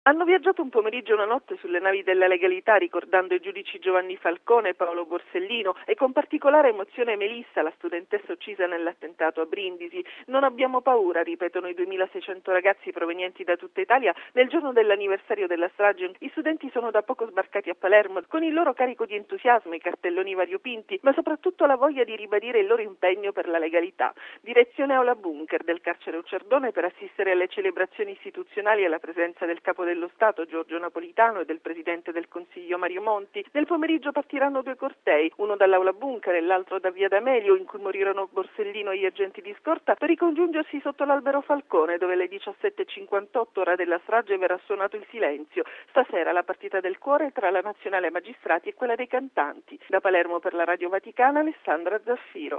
Hanno viaggiato un pomeriggio e una notte sulle navi della legalità ricordando i giudici Giovanni Falcone e Paolo Borsellino e con particolare emozione Melissa, la studentessa uccisa nell'attentato a Brindisi. Non abbiamo paura, ripetono i 2600 ragazzi provenienti da tutta Italia nel giorno dell'anniversario della strage. I studenti sono da poco sbarcati a Palermo con il loro carico di entusiasmo, i cartelloni variopinti, ma soprattutto la voglia di ribadire il loro impegno per la legalità. Direzione Aula Bunker del carcere Ucciardone per assistere alle celebrazioni istituzionali e alla presenza del capo dello Stato Giorgio Napolitano e del Presidente del Consiglio Mario Monti. Nel pomeriggio partiranno due cortei, uno dall'Aula Bunker e l'altro da Via D'Amelio, in cui morirono Borsellino e gli agenti di scorta, per ricongiungersi sotto l'albero Falcone, dove alle 17:58 ora della strage verrà suonato il silenzio. Stasera la partita del cuore tra la Nazionale Magistrati e quella dei cantanti. Da Palermo per la Radio Vaticana, Alessandra Zaffiro.